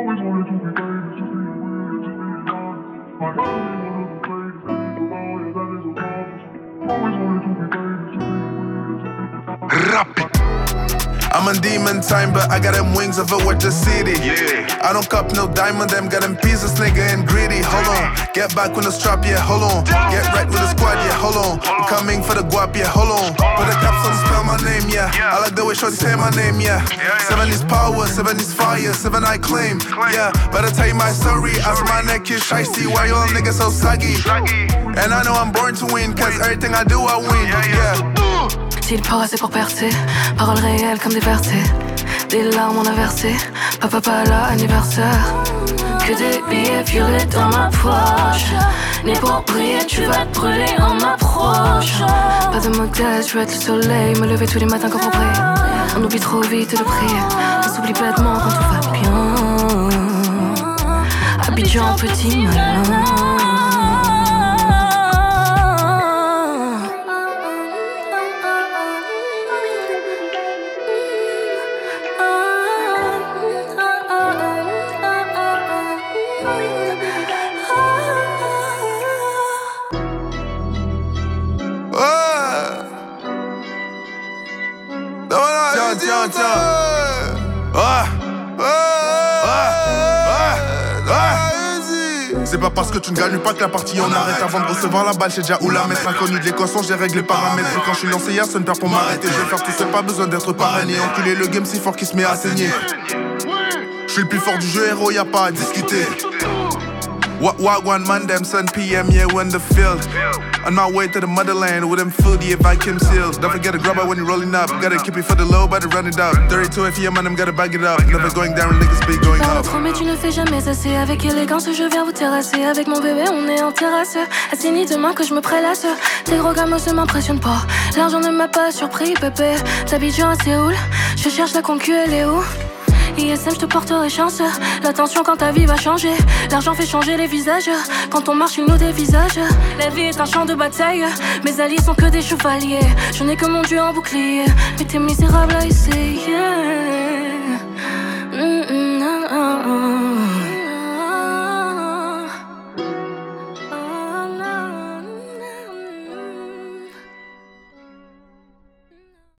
Rapid. I'm on demon time, but I got them wings of a watch the city. Yeah. I don't cop no diamond, them got them pieces, nigga, and greedy. Hold on, get back when the strap, yeah, hold on. Get right with the squad, yeah, hold on. I'm coming for the guap, yeah, hold on. Put the caps on, spell my name, yeah. I like the way shorty say my name, yeah. 7 is power, 7 is fire, 7 I claim, yeah. Better tell you my story, as my neck is shiesty. Why y'all niggas so saggy? And I know I'm born to win, cause everything I do, I win, yeah. S'il part assez pour percer, paroles réelles comme des versets. Des larmes en inversé, papa pas là, anniversaire. Que des billets violets dans ma poche. Né pour briller, tu vas te brûler en approche. Pas de modèle, je veux être le soleil. Me lever tous les matins quand faut prier. On oublie trop vite de prier. On s'oublie bêtement quand tout va bien. Abidjan, petit malin. C'est pas parce que tu ne gagnes pas que la partie on arrête. Avant de recevoir la balle, j'ai déjà où la mettre. Inconnu de l'équation, j'ai réglé les paramètres. Quand je suis lancé hier, ça ne perd pour m'arrêter. Je vais faire tout seul, pas besoin d'être parrainé. Enculé le game si fort qu'il se met à saigner. Je suis le plus fort du jeu, héros, y'a pas à discuter. Wagwan man, them 7 PM, yeah, we're in the field. On my way to the motherland with them foodie if I Kim seals. Don't forget to grab it when you're rolling up. Gotta keep it for the low, but to run it up. 32 FEM, man, I'm gotta bag it up. Never going down, niggas be going up. Mais tu ne fais jamais assez. Avec élégance, je viens vous terrasser. Avec mon bébé, on est en terrasse. Assigné demain que je me prélasse. Tes gros gamos ne m'impressionnent pas. L'argent ne m'a pas surpris, pépé. D'Abidjan à Séoul, je cherche la concu, elle est où? ISM, je te porterai chance. L'attention quand ta vie va changer. L'argent fait changer les visages. Quand on marche, il nous dévisage. La vie est un champ de bataille. Mes alliés sont que des chevaliers. Je n'ai que mon dieu en bouclier. Mais t'es misérable à essayer.